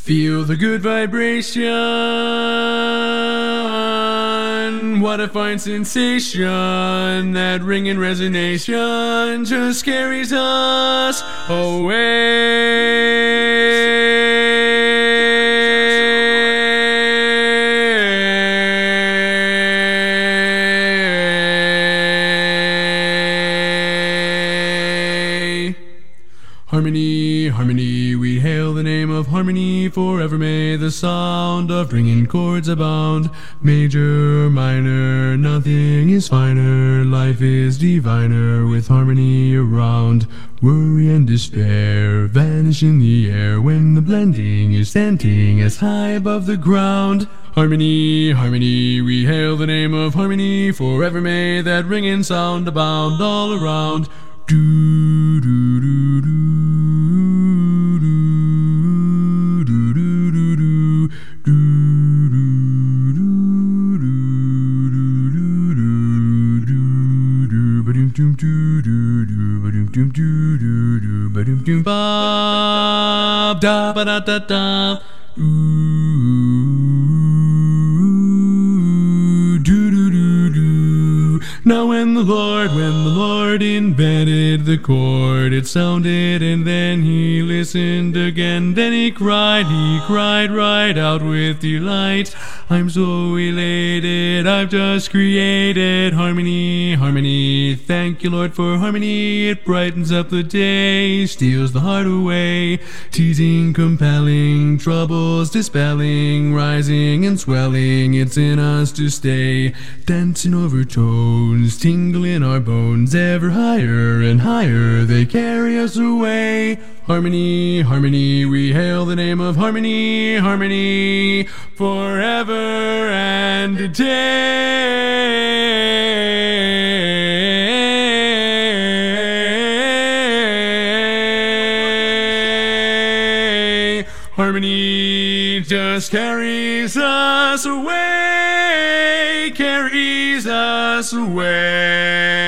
Feel the good vibration. What a fine sensation. That ringing resonation just carries us away. Harmony, harmony, we hail the name of harmony. Forever may the sound of ringing chords abound. Major, minor, nothing is finer. Life is diviner with harmony around. Worry and despair vanish in the air when the blending is standing as high above the ground. Harmony, harmony, we hail the name of harmony. Forever may that ringing sound abound all around. Do do do do. Da ba da da da. Now when the Lord invented the chord, it sounded and then he listened again. Then he cried right out with delight. I'm so elated, I've just created harmony, harmony. Thank you, Lord, for harmony. It brightens up the day, steals the heart away. Teasing, compelling, troubles dispelling, rising and swelling. It's in us to stay. Dancing overtones, tingle in our bones. Ever higher and higher they carry us away. Harmony, harmony, we hail the name of harmony, harmony, forever and a day. Harmony just carries us away, carries us away.